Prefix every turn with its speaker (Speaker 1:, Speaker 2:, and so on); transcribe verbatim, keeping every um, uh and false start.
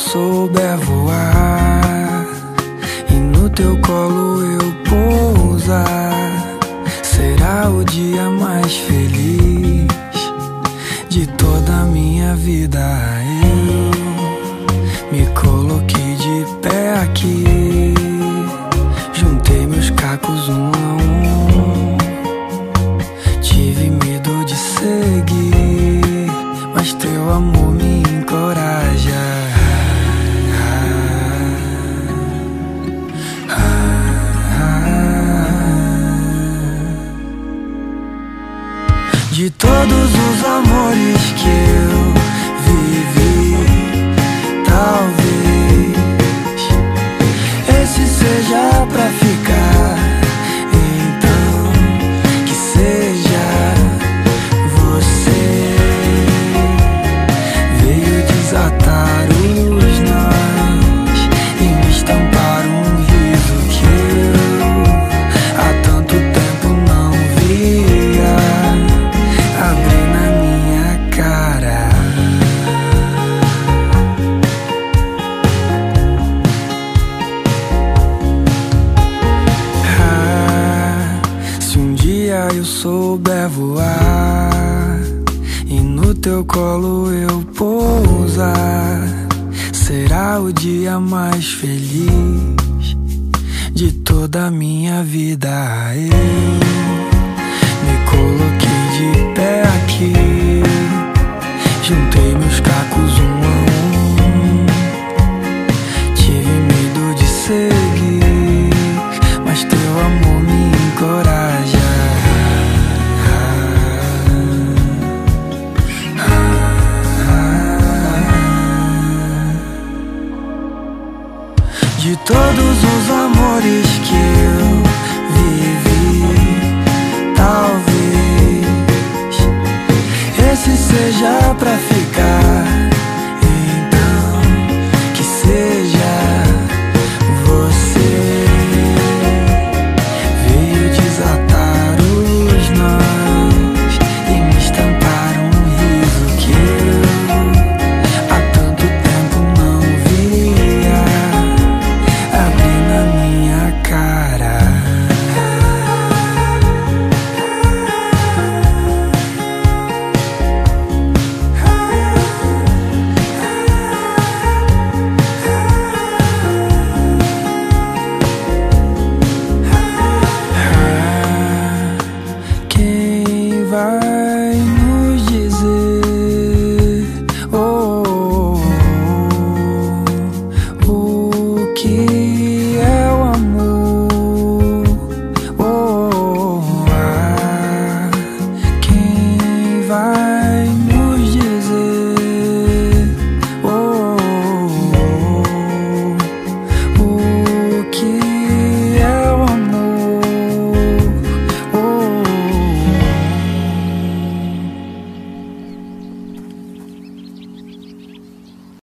Speaker 1: souber voar e no teu colo eu pousar, será o dia mais feliz de toda a minha vida. Eu me coloquei de pé aqui, juntei meus cacos um a um, tive medo de seguir, mas teu amor me encoraja. De todos os amores que eu vivi, talvez esse seja pra ficar. Então que seja você. Veio desatar os nós e me estampar um riso que eu há tanto tempo não via abrir na minha cara. Ah, se um dia eu souber voar e no teu colo eu pousar, será o dia mais feliz de toda a minha vida. Eu me coloquei de pé aqui, juntei meus cacos um a um, tive medo de seguir, mas teu amor me encoraja. De todos os